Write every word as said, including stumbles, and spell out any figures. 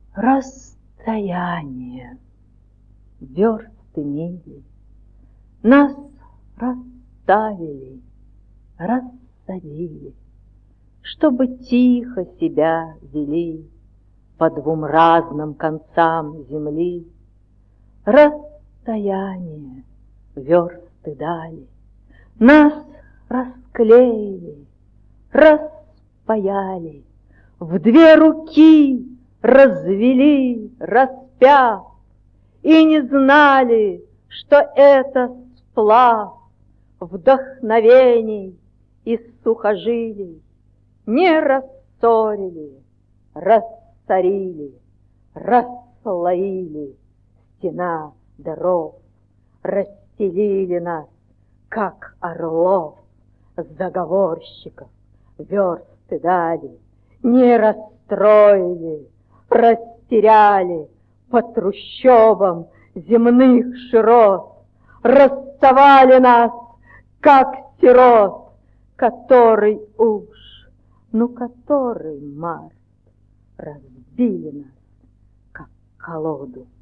Расстояние, версты мили нас расставили, рассадили, чтобы тихо себя вели по двум разным концам земли. Расстояние, версты дали, нас расклеили, распаяли, в две руки развели, распяв, и не знали, что это сплав вдохновений и сухожилий. Не рассорили, рассорили, расслоили стена даров, расстелили нас, как орлов, заговорщиков, версты дали, не расстроили, растеряли по трущобам земных широт, расставали нас, как сирот, который уж, ну который март, разбили нас, как колоду